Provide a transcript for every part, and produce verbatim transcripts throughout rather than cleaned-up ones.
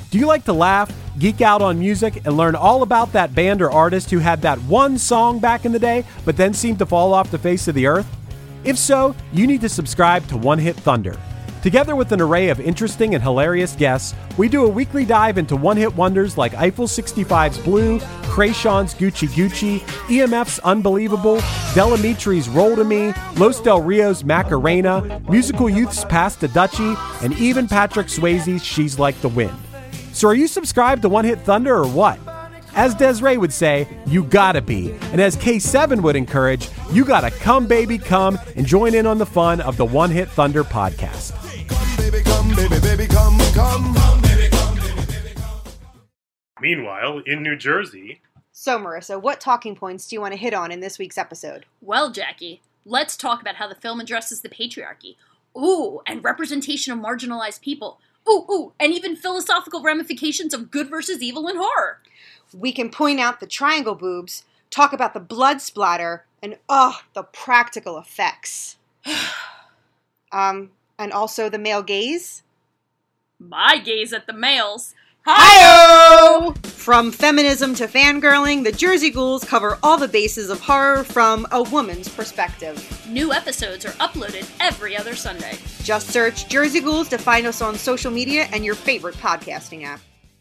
Do you like to laugh, geek out on music, and learn all about that band or artist who had that one song back in the day, but then seemed to fall off the face of the earth? If so, you need to subscribe to One Hit Thunder. Together with an array of interesting and hilarious guests, we do a weekly dive into one-hit wonders like Eiffel sixty-five's Blue, Krayshawn's Gucci Gucci, E M F's Unbelievable, Delamitri's Roll to Me, Los Del Rio's Macarena, Musical Youth's Pass the Dutchie, and even Patrick Swayze's She's Like the Wind. So are you subscribed to One Hit Thunder or what? As Desiree would say, you gotta be. And as K seven would encourage, you gotta come baby come and join in on the fun of the One Hit Thunder podcast. Come, baby, come, baby, baby, come, come. Come, baby, come, baby, baby, come. Meanwhile, in New Jersey... So, Marissa, what talking points do you want to hit on in this week's episode? Well, Jackie, let's talk about how the film addresses the patriarchy. Ooh, and representation of marginalized people. Ooh, ooh, and even philosophical ramifications of good versus evil in horror. We can point out the triangle boobs, talk about the blood splatter, and, oh, the practical effects. um... And also the male gaze? My gaze at the males. Hi-yo! From feminism to fangirling, the Jersey Ghouls cover all the bases of horror from a woman's perspective. New episodes are uploaded every other Sunday. Just search Jersey Ghouls to find us on social media and your favorite podcasting app.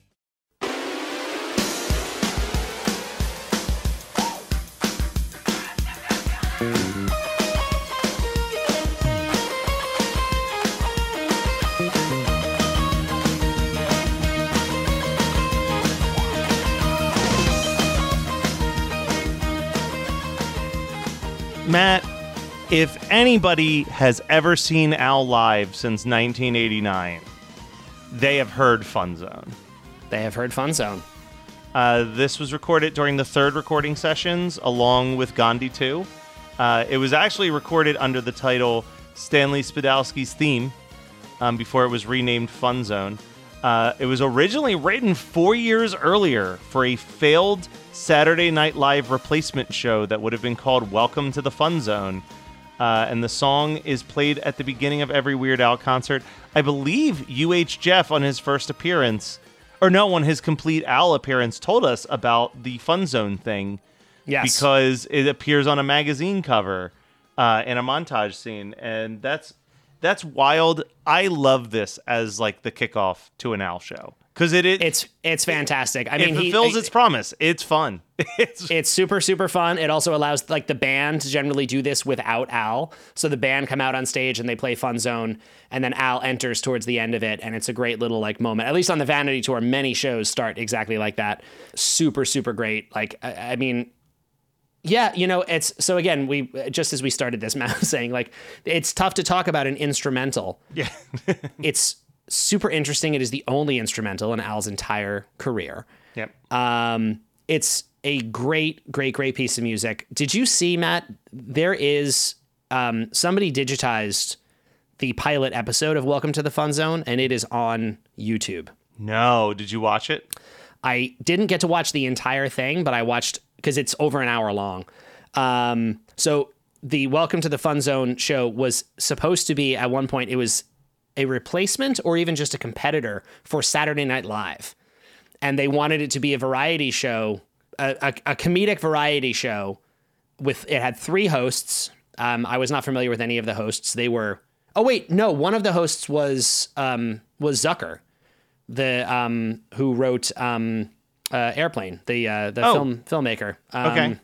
Matt, if anybody has ever seen Al live since nineteen eighty-nine, they have heard Fun Zone. They have heard Fun Zone. Uh, this was recorded during the third recording sessions, along with Gandhi two. Uh, it was actually recorded under the title Stanley Spadowski's Theme, um, before it was renamed Fun Zone. Uh, it was originally written four years earlier for a failed Saturday Night Live replacement show that would have been called Welcome to the Fun Zone. Uh, and the song is played at the beginning of every Weird Al concert. I believe U H Jeff on his first appearance, or no, on his complete Al appearance, told us about the Fun Zone thing. Yes. Because it appears on a magazine cover uh, in a montage scene. And that's that's wild. I love this as like the kickoff to an Al show. Because it, it it's it's fantastic. I it mean, fulfills he, its promise. It's fun. It's it's super super fun. It also allows like the band to generally do this without Al. So the band come out on stage and they play Fun Zone, and then Al enters towards the end of it, and it's a great little like moment. At least on the Vanity Tour, many shows start exactly like that. Super super great. Like I, I mean. Yeah, you know, it's so again, we just as we started this, Matt was saying, like, it's tough to talk about an instrumental. Yeah. It's super interesting. It is the only instrumental in Al's entire career. Yep. Um, it's a great, great, great piece of music. Did you see, Matt? There is um, somebody digitized the pilot episode of Welcome to the Fun Zone, and it is on YouTube. No, did you watch it? I didn't get to watch the entire thing, but I watched because it's over an hour long. Um, so the Welcome to the Fun Zone show was supposed to be, at one point, it was a replacement or even just a competitor for Saturday Night Live. And they wanted it to be a variety show, a, a, a comedic variety show. With it had three hosts. Um, I was not familiar with any of the hosts. They were, oh wait, no, one of the hosts was um, was Zucker, the um, who wrote um, uh, Airplane, the uh, the Oh. film filmmaker. Um, Okay.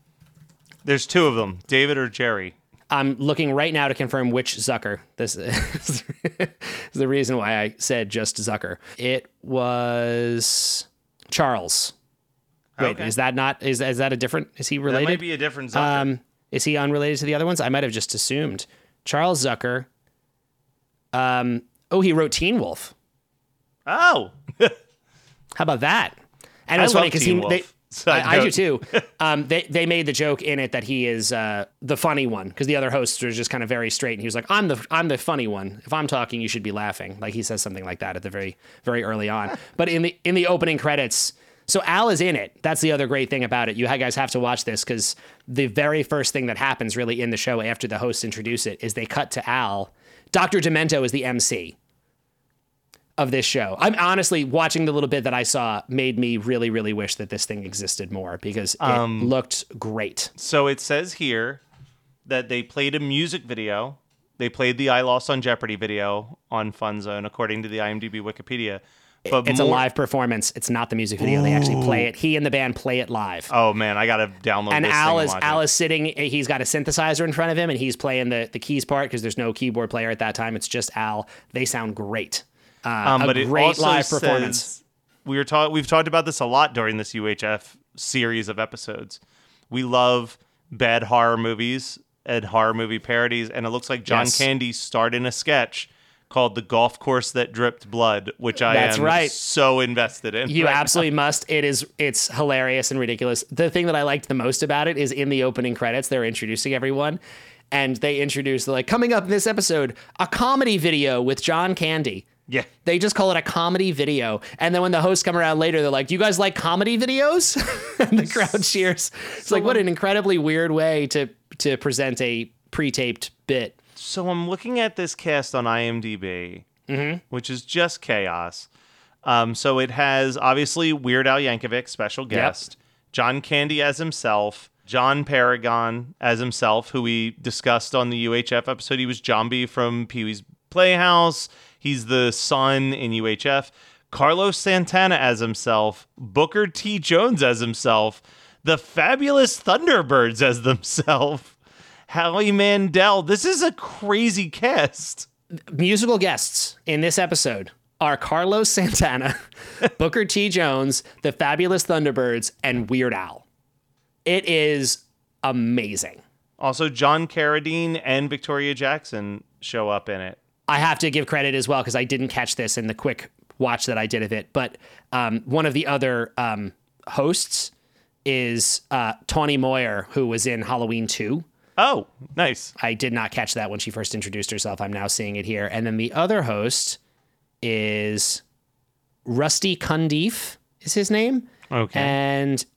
There's two of them, David or Jerry. I'm looking right now to confirm which Zucker. This is the reason why I said just Zucker. It was Charles. Wait, Okay. is that not, is, is that a different, is he related? That might be a different Zucker. Um, is he unrelated to the other ones? I might have just assumed. Charles Zucker. Um, oh, he wrote Teen Wolf. oh. How about that? And I it's funny love because Teen he, Wolf. they, Side I, I do note. too. Um, they they made the joke in it that he is uh, the funny one because the other hosts were just kind of very straight, and he was like, "I'm the I'm the funny one. If I'm talking, you should be laughing." Like he says something like that at the very very early on. But in the in the opening credits, so Al is in it. That's the other great thing about it. You guys have to watch this because the very first thing that happens really in the show after the hosts introduce it is they cut to Al. Doctor Demento is the M C. of this show. I'm honestly watching the little bit that I saw made me really, really wish that this thing existed more because it Um, looked great. So it says here that they played a music video. They played the I Lost on Jeopardy video on Fun Zone, according to the IMDb Wikipedia. But It's a more- live performance. It's not the music video. They actually play it. He and the band play it live. Oh man, I gotta download and this Al thing is and watch Al it. is sitting. He's got a synthesizer in front of him, and he's playing the the keys part because there's no keyboard player at that time. It's just Al. They sound great. Uh, Um, a but it great also live says- performance. We were ta- We've talked about this a lot during this U H F series of episodes. We love bad horror movies and horror movie parodies, and it looks like John Yes. Candy starred in a sketch called "The Golf Course That Dripped Blood," which I That's am right. so invested in. You right absolutely must. It is. It's hilarious and ridiculous. The thing that I liked the most about it is in the opening credits, they're introducing everyone, and they introduce they're like coming up in this episode a comedy video with John Candy. Yeah. They just call it a comedy video. And then when the hosts come around later, they're like, do you guys like comedy videos? And the crowd cheers. It's like, what an incredibly weird way to to present a pre-taped bit. So I'm looking at this cast on IMDb, Mm-hmm. which is just chaos. Um, so it has obviously Weird Al Yankovic, special guest, John Candy as himself, John Paragon as himself, who we discussed on the U H F episode. He was Jambi from Pee-wee's Playhouse. He's the son in U H F. Carlos Santana as himself, Booker T. Jones as himself, the Fabulous Thunderbirds as themselves, Howie Mandel. This is a crazy cast. Musical guests in this episode are Carlos Santana, Booker T. Jones, the Fabulous Thunderbirds, and Weird Al. It is amazing. Also, John Carradine and Victoria Jackson show up in it. I have to give credit as well because I didn't catch this in the quick watch that I did of it. But um, one of the other um, hosts is uh, Tawny Moyer, who was in Halloween two. Oh, nice. I did not catch that when she first introduced herself. I'm now seeing it here. And then the other host is Rusty Cundiff is his name. Okay. And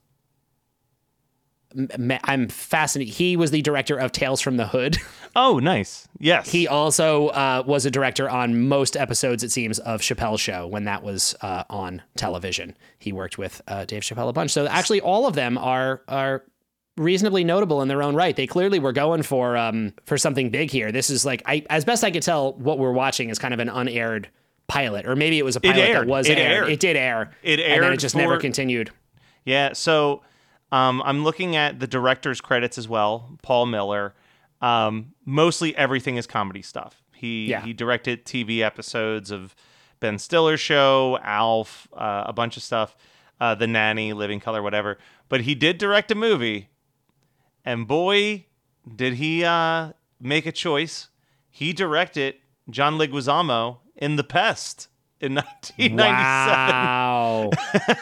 m- I'm fascinated. He was the director of Tales from the Hood. Oh, nice. Yes. He also uh, was a director on most episodes, it seems, of Chappelle's Show when that was uh, on television. He worked with uh, Dave Chappelle a bunch. So actually, all of them are are reasonably notable in their own right. They clearly were going for um, for something big here. This is like, I, as best I could tell, what we're watching is kind of an unaired pilot, or maybe it was a pilot aired. that was It aired. aired. It did air. It and then aired it just for- never continued. Yeah, so um, I'm looking at the director's credits as well, Paul Miller. Um, mostly everything is comedy stuff. He Yeah. he directed T V episodes of Ben Stiller's show, Alf, uh, a bunch of stuff, uh, The Nanny, Living Color, whatever. But he did direct a movie, and boy, did he uh, make a choice. He directed John Leguizamo in The Pest in nineteen ninety-seven. Wow.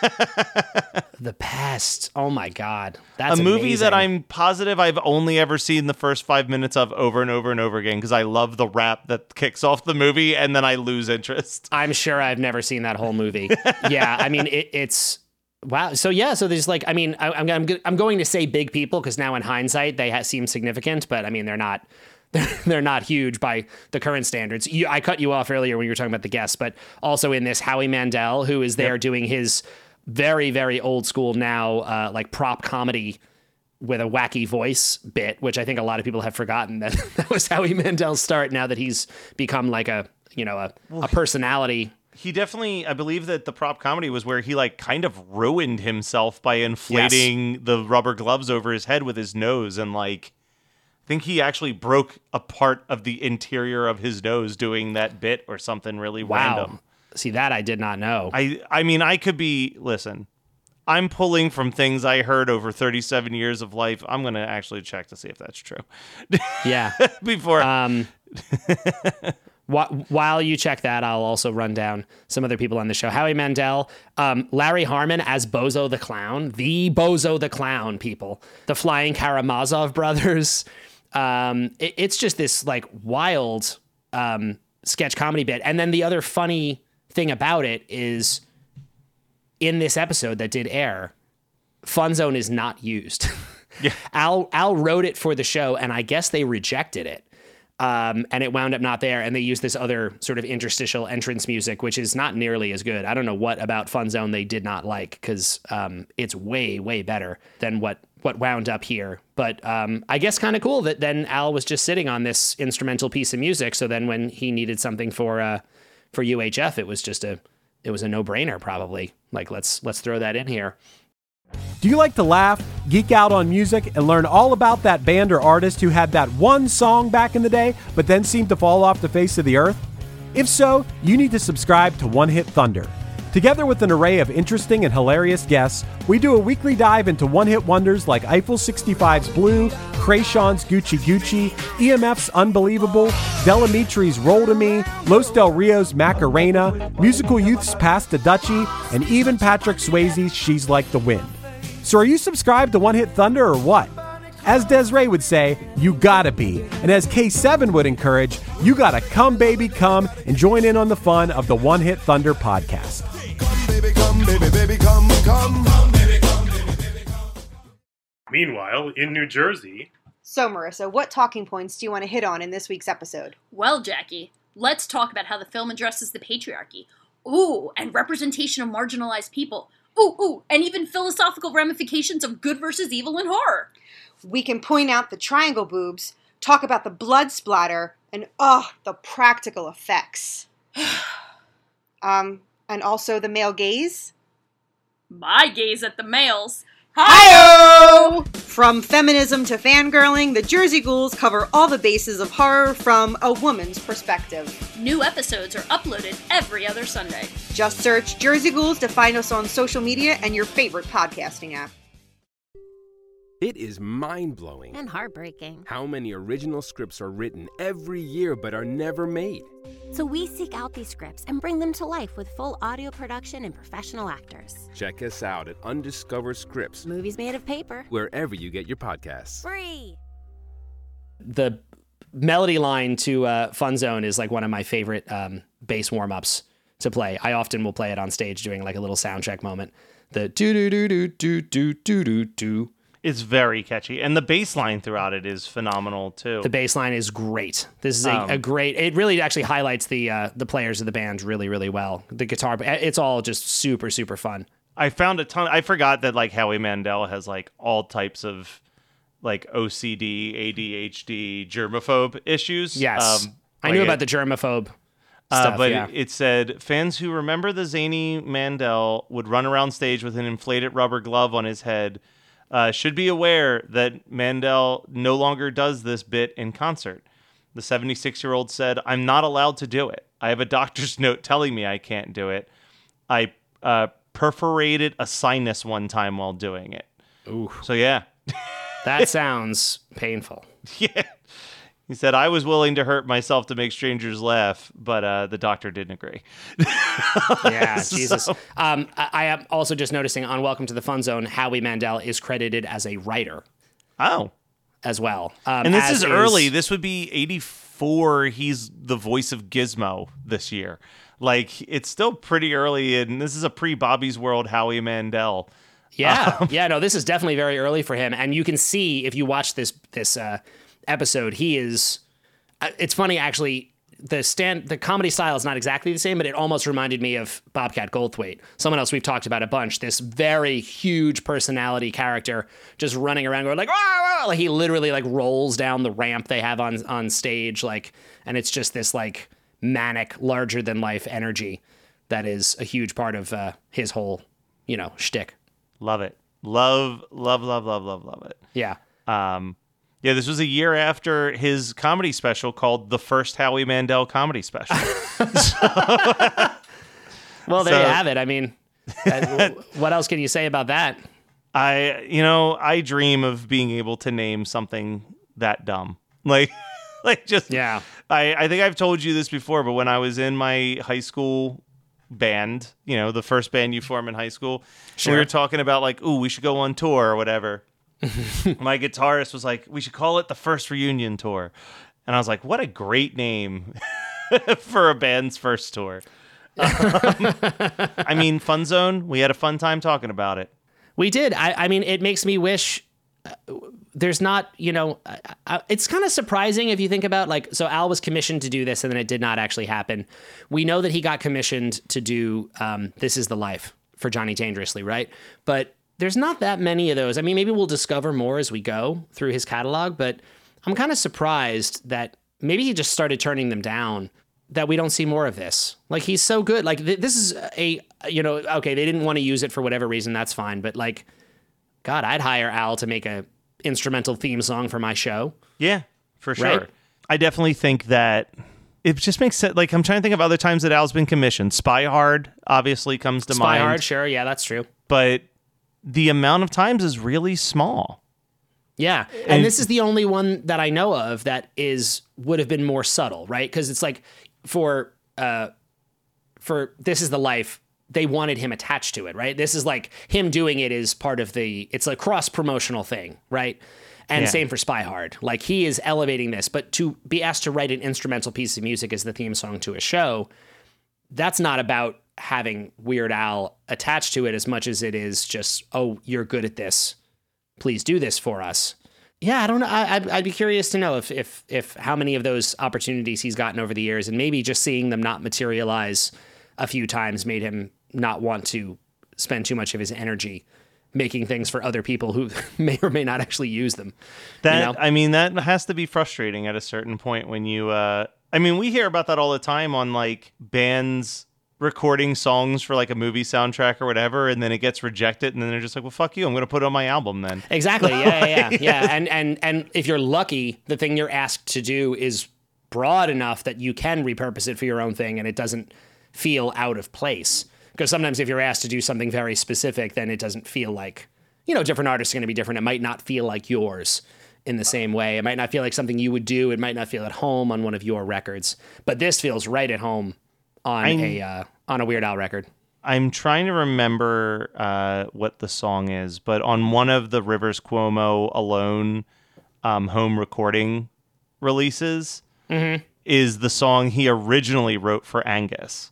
The Pest. Oh my God. That's a movie amazing. that I'm positive I've only ever seen the first five minutes of over and over and over again because I love the rap that kicks off the movie and then I lose interest. I'm sure I've never seen that whole movie. Yeah, I mean, it, it's wow. So yeah, so there's like, I mean, I, I'm I'm I'm going to say big people because now in hindsight they ha- seem significant, but I mean they're not. They're, they're not huge by the current standards. You, I cut you off earlier when you were talking about the guests, but also in this, Howie Mandel, who is there Yep. doing his very, very old school now, uh, like prop comedy with a wacky voice bit, which I think a lot of people have forgotten that that was Howie Mandel's start. Now that he's become like a, you know, a, a personality. He definitely, I believe that the prop comedy was where he like kind of ruined himself by inflating the rubber gloves over his head with his nose and like, I think he actually broke a part of the interior of his nose doing that bit or something really Wow. random. See, that I did not know. I I mean, I could be, listen, I'm pulling from things I heard over thirty-seven years of life. I'm going to actually check to see if that's true. Yeah. Before. Um, wh- while you check that, I'll also run down some other people on the show. Howie Mandel, um, Larry Harmon as Bozo the Clown, the Bozo the Clown, people. The Flying Karamazov brothers. Um, it- it's just this like wild um, sketch comedy bit. And then the other funny thing about it is in this episode that did air, Fun Zone is not used. Yeah. Al Al wrote it for the show, and I guess they rejected it. Um, and it wound up not there, and they used this other sort of interstitial entrance music, which is not nearly as good. I don't know what about Fun Zone they did not like, because um, it's way, way better than what what wound up here. But um, I guess kind of cool that then Al was just sitting on this instrumental piece of music. So then when he needed something for uh, for U H F, it was just a it was a no brainer, probably. Like let's let's throw that in here. Do you like to laugh, geek out on music, and learn all about that band or artist who had that one song back in the day, but then seemed to fall off the face of the earth? If so, you need to subscribe to One Hit Thunder. Together with an array of interesting and hilarious guests, we do a weekly dive into one-hit wonders like Eiffel sixty-five's Blue, Krayshawn's Gucci Gucci, E M F's Unbelievable, Delamitri's Roll to Me, Los Del Rio's Macarena, Musical Youth's Pass the Dutchie, and even Patrick Swayze's She's Like the Wind. So are you subscribed to One Hit Thunder or what? As Desiree would say, you gotta be. And as K seven would encourage, you gotta come baby come and join in on the fun of the One Hit Thunder podcast. Come, baby, come, baby, baby, come, come. Come, baby, come, baby, baby, come. Meanwhile, in New Jersey, So, Marissa, what talking points do you want to hit on in this week's episode? Well, Jackie, let's talk about how the film addresses the patriarchy. Ooh, and representation of marginalized people. Ooh, ooh, and even philosophical ramifications of good versus evil in horror. We can point out the triangle boobs, talk about the blood splatter, and oh, the practical effects. um, and also the male gaze. My gaze at the males. Hi-oh! From feminism to fangirling, the Jersey Ghouls cover all the bases of horror from a woman's perspective. New episodes are uploaded every other Sunday. Just search Jersey Ghouls to find us on social media and your favorite podcasting app. It is mind-blowing and heartbreaking how many original scripts are written every year but are never made. So we seek out these scripts and bring them to life with full audio production and professional actors. Check us out at Undiscovered Scripts, Movies made of paper. wherever you get your podcasts. Free! The melody line to uh, Fun Zone is like one of my favorite um, bass warm-ups to play. I often will play it on stage doing like a little sound check moment. The do-do-do-do-do-do-do-do-do. It's very catchy, and the bass line throughout it is phenomenal too. The bass line is great. This is a, Um, a great. It really actually highlights the uh, the players of the band really, really well. The guitar, it's all just super, super fun. I found a ton. I forgot that like Howie Mandel has like all types of like O C D, A D H D, germaphobe issues. Yes, Um, I like knew it- about the germaphobe Uh, stuff. but yeah. it, it said fans who remember the zany Mandel would run around stage with an inflated rubber glove on his head uh, should be aware that Mandel no longer does this bit in concert. The seventy-six-year-old said, "I'm not allowed to do it. I have a doctor's note telling me I can't do it. I uh, perforated a sinus one time while doing it." Ooh, So yeah. that sounds painful. Yeah. He said, "I was willing to hurt myself to make strangers laugh, but uh, the doctor didn't agree." Yeah, So- Jesus. Um, I, I am also just noticing on Welcome to the Fun Zone, Howie Mandel is credited as a writer Oh. as well. Um, And this as is early. This would be eighty-four. He's the voice of Gizmo this year. Like, it's still pretty early, and this is a pre-Bobby's World Howie Mandel. Yeah, Um, yeah. No, this is definitely very early for him, and you can see if you watch this this uh, episode, he is. Uh, it's funny actually. The stand, the comedy style is not exactly the same, but it almost reminded me of Bobcat Goldthwait, someone else we've talked about a bunch. This very huge personality character just running around going like, "Ah, ah," like he literally like rolls down the ramp they have on on stage, like, and it's just this like manic, larger than life energy that is a huge part of uh, his whole, you know, shtick. Love it. Love, love, love, love, love, love it. Yeah. Um, yeah, this was a year after his comedy special called The First Howie Mandel Comedy Special. Well, there So- you have it. I mean, uh, what else can you say about that? I, you know, I dream of being able to name something that dumb. Like, like just, Yeah. I, I think I've told you this before, but when I was in my high school band, you know, the first band you form in high school, Sure. we were talking about like, ooh, we should go on tour or whatever. My guitarist was like, we should call it the First Reunion Tour. And I was like, what a great name for a band's first tour. Um, I mean, Fun Zone, we had a fun time talking about it. We did. I, I mean, it makes me wish there's not, you know, uh, uh, it's kind of surprising if you think about like, so Al was commissioned to do this and then it did not actually happen. We know that he got commissioned to do um, This Is the Life for Johnny Dangerously, right? But there's not that many of those. I mean, maybe we'll discover more as we go through his catalog, but I'm kind of surprised that maybe he just started turning them down, that we don't see more of this. Like, he's so good. Like, th- this is a, you know, okay, they didn't want to use it for whatever reason, that's fine. But, like, God, I'd hire Al to make a instrumental theme song for my show. Yeah, for sure. Right? I definitely think that it just makes sense. Like, I'm trying to think of other times that Al's been commissioned. Spy Hard obviously comes to Spy mind. Spy Hard, sure, yeah, that's true. But the amount of times is really small. Yeah, and, and this is the only one that I know of that is would have been more subtle, right? Because it's like for uh, for This Is the Life, they wanted him attached to it, right? This is like him doing it is part of the, it's a cross promotional thing, right? And yeah. same for Spy Hard. Like, he is elevating this, but to be asked to write an instrumental piece of music as the theme song to a show, that's not about having Weird Al attached to it as much as it is just, oh, you're good at this, please do this for us. Yeah, I don't know. I, I'd, I'd be curious to know if, if, if how many of those opportunities he's gotten over the years, and maybe just seeing them not materialize a few times made him not want to spend too much of his energy making things for other people who may or may not actually use them. That, you know? I mean, that has to be frustrating at a certain point when you, uh, I mean, we hear about that all the time on like bands recording songs for like a movie soundtrack or whatever, and then it gets rejected, and then they're just like, well, fuck you, I'm going to put it on my album then. Exactly. Yeah, yeah, yeah. yeah. And, and, and if you're lucky, the thing you're asked to do is broad enough that you can repurpose it for your own thing and it doesn't feel out of place. Because sometimes if you're asked to do something very specific, then it doesn't feel like, you know, different artists are going to be different. It might not feel like yours in the same way. It might not feel like something you would do. It might not feel at home on one of your records. But this feels right at home on I'm, a uh, on a Weird Al record. I'm trying to remember uh, what the song is, but on one of the Rivers Cuomo Alone um, home recording releases mm-hmm. is the song he originally wrote for Angus.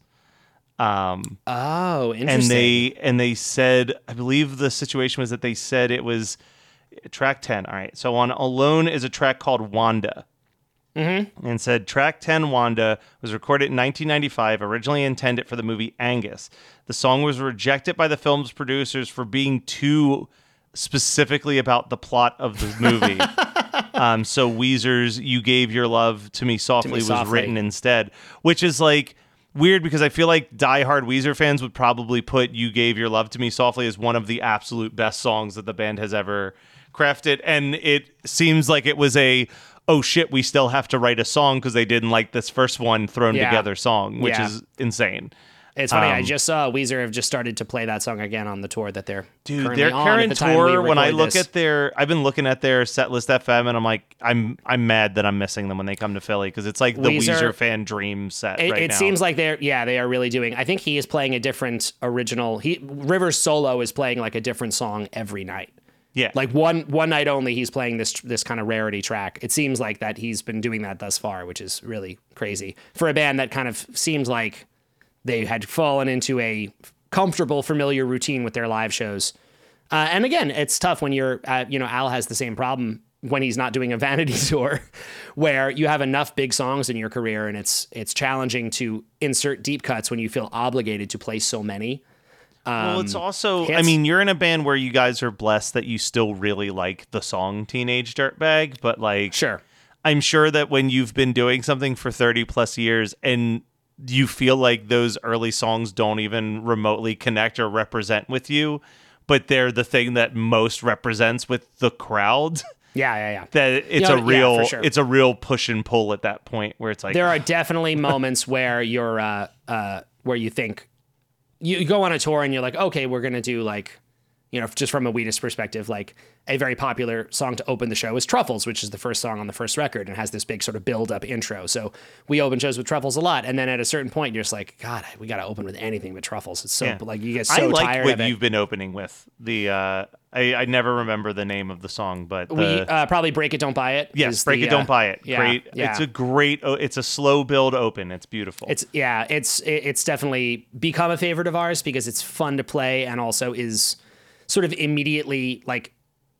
Um, oh, interesting. And they and they said, I believe the situation was that they said it was track ten. All right, so on Alone is a track called Wanda. Mm-hmm. And said track ten, Wanda, was recorded in nineteen ninety-five, originally intended for the movie Angus. The song was rejected by the film's producers for being too specifically about the plot of the movie. um, so Weezer's You Gave Your Love to Me Softly, to me was softly. written instead, which is like weird because I feel like diehard Weezer fans would probably put You Gave Your Love to Me Softly as one of the absolute best songs that the band has ever crafted. And it seems like it was a, oh shit, we still have to write a song because they didn't like this first one thrown yeah. together song, which yeah. is insane. It's funny, um, I just saw Weezer have just started to play that song again on the tour that they're Dude, currently their on current at the time tour, we when I record look this. at their, I've been looking at their Setlist F M and I'm like, I'm I'm mad that I'm missing them when they come to Philly because it's like the Weezer, Weezer fan dream set It, right it now. seems like they're, yeah, they are really doing. I think he is playing a different original. He Rivers solo is playing like a different song every night. Yeah, like one one night only. He's playing this this kind of rarity track. It seems like that he's been doing that thus far, which is really crazy for a band that kind of seems like they had fallen into a comfortable, familiar routine with their live shows. Uh, and again, it's tough when you're, uh, you know, Al has the same problem when he's not doing a vanity tour, where you have enough big songs in your career, and it's it's challenging to insert deep cuts when you feel obligated to play so many. Um, well, it's also, hits. I mean, you're in a band where you guys are blessed that you still really like the song Teenage Dirtbag, but like, sure, I'm sure that when you've been doing something for thirty plus years and you feel like those early songs don't even remotely connect or represent with you, but they're the thing that most represents with the crowd. Yeah, yeah, yeah. That it's You know, a real, yeah, for sure. it's a real push and pull at that point where it's like there are definitely moments where you're, uh, uh, where you think you, you go on a tour and you're like, okay, we're gonna do like, you know, just from a Wheatus perspective, like a very popular song to open the show is Truffles, which is the first song on the first record and has this big sort of build-up intro. So we open shows with Truffles a lot, and then at a certain point, you're just like, God, we got to open with anything but Truffles. It's so Yeah. like you get so I like tired what of it. you've been opening with. The uh, I, I never remember the name of the song, but the, we uh, probably Break It, Don't Buy It. yes, is Break the, It, Don't uh, Buy It. Yeah, Great. yeah. It's a great. oh, It's a slow build open. It's beautiful. It's yeah, it's it- it's definitely become a favorite of ours because it's fun to play and also is sort of immediately like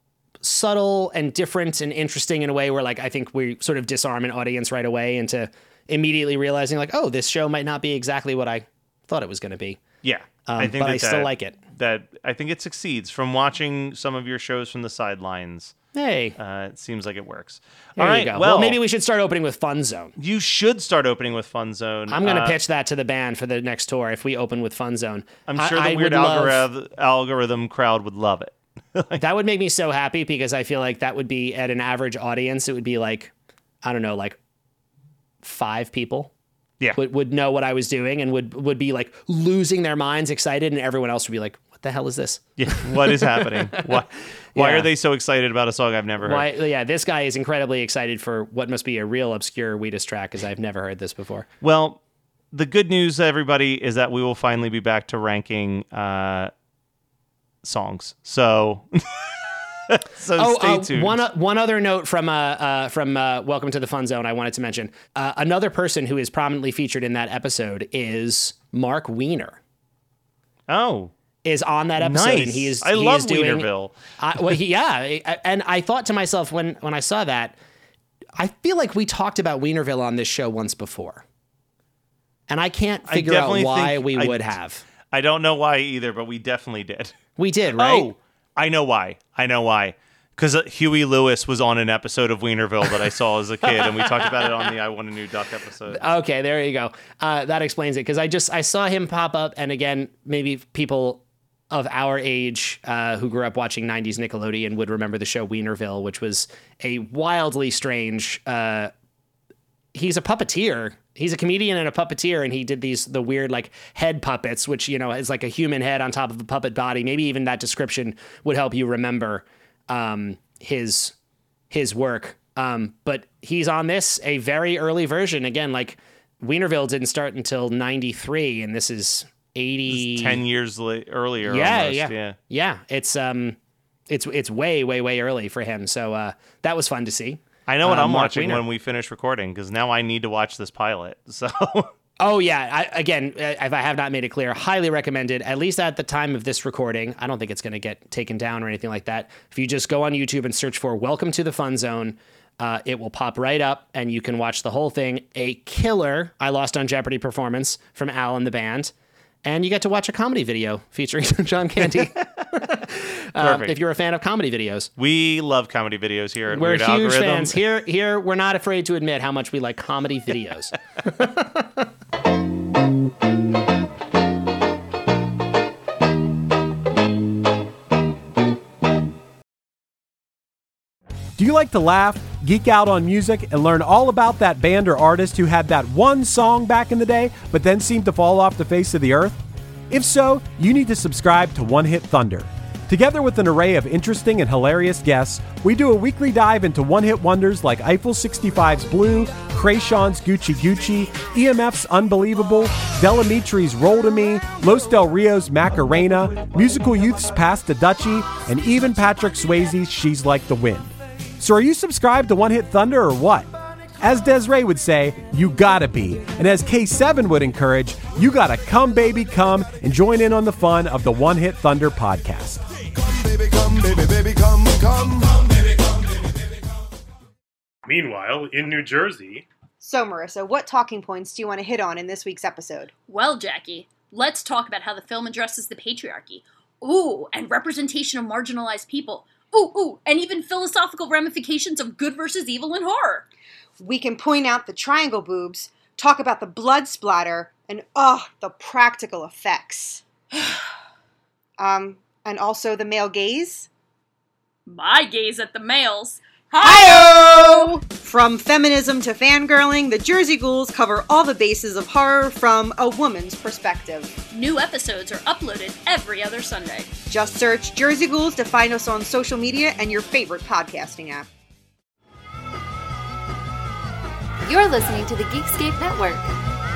subtle and different and interesting in a way where, like, I think we sort of disarm an audience right away into immediately realizing, like, oh, this show might not be exactly what I thought it was going to be. Yeah. Um, I think but that I still that, like it. That I think it succeeds. From watching some of your shows from the sidelines, Hey. uh, it seems like it works. There All right, you go. well, Well, maybe we should start opening with Fun Zone. You should start opening with Fun Zone. I'm going to Uh, pitch that to the band for the next tour if we open with Fun Zone. I'm I- sure I the Weird would love- algorithm, algorithm crowd would love it. That would make me so happy because I feel like that would be at an average audience. It would be like, I don't know, like five people. Yeah. Would, would know what I was doing and would, would be like losing their minds excited. And everyone else would be like, what the hell is this? Yeah. What is happening? Why, why Yeah. are they so excited about a song I've never heard? Why, yeah, this guy is incredibly excited for what must be a real obscure Wheatus track because I've never heard this before. Well, the good news, everybody, is that we will finally be back to ranking uh, songs. So, so Oh, stay uh, tuned. one o- one other note from uh, uh from uh, Welcome to the Fun Zone I wanted to mention. Uh, another person who is prominently featured in that episode is Mark Wiener. Oh, is on that episode, nice. and he is. I he love is doing, Wienerville. I, well, he, yeah, I- and I thought to myself when when I saw that, I feel like we talked about Wienerville on this show once before, and I can't figure I out definitely why think we I- would have. I don't know why either, but we definitely did. We did, right? Oh, I know why. I know why. Because Huey Lewis was on an episode of Wienerville that I saw as a kid, and we talked about it on the I Want a New Duck episode. Okay, there you go. Uh, that explains it because I just I saw him pop up, and again, maybe people of our age uh, who grew up watching nineties Nickelodeon would remember the show Wienerville, which was a wildly strange. Uh, he's a puppeteer. He's a comedian and a puppeteer, and he did these the weird like head puppets, which you know is like a human head on top of a puppet body. Maybe even that description would help you remember um, his his work. Um, but he's on this a very early version. Again, like Wienerville didn't start until ninety-three, and this is eighty. This is ten years la- earlier. Yeah, almost. yeah, yeah, yeah. It's um, it's it's way way way early for him. So uh, that was fun to see. I know what Uh, I'm Mark watching Wiener. when we finish recording because now I need to watch this pilot. So, Oh yeah, I, again, uh, if I have not made it clear, highly recommended. At least at the time of this recording, I don't think it's going to get taken down or anything like that. If you just go on YouTube and search for "Welcome to the Fun Zone," uh, it will pop right up, and you can watch the whole thing. A killer I Lost on Jeopardy performance from Al and the band, and you get to watch a comedy video featuring John Candy. um, if you're a fan of comedy videos, we love comedy videos here at we're Weird huge Algorithm. fans. Here, here, we're not afraid to admit how much we like comedy videos. Do you like to laugh, geek out on music, and learn all about that band or artist who had that one song back in the day, but then seemed to fall off the face of the earth? If so, you need to subscribe to One Hit Thunder. Together with an array of interesting and hilarious guests, we do a weekly dive into one-hit wonders like Eiffel sixty-five's Blue, Krayshawn's Gucci Gucci, E M F's Unbelievable, Delamitri's Roll to Me, Los Del Rio's Macarena, Musical Youth's Pass the Dutchie, and even Patrick Swayze's She's Like the Wind. So are you subscribed to One Hit Thunder or what? As Desiree would say, you gotta be. And as K seven would encourage, you gotta come baby come and join in on the fun of the One Hit Thunder podcast. Baby, come, baby, baby, come, come. Come, baby, come, baby, baby, come. Meanwhile, in New Jersey, So, Marissa, what talking points do you want to hit on in this week's episode? Well, Jackie, let's talk about how the film addresses the patriarchy. Ooh, and representation of marginalized people. Ooh, ooh, and even philosophical ramifications of good versus evil in horror. We can point out the triangle boobs, talk about the blood splatter, and oh, the practical effects. um, and also the male gaze. My gaze at the males. Hi-oh! From feminism to fangirling, the Jersey Ghouls cover all the bases of horror from a woman's perspective. New episodes are uploaded every other Sunday. Just search Jersey Ghouls to find us on social media and your favorite podcasting app. You're listening to the Geekscape Network.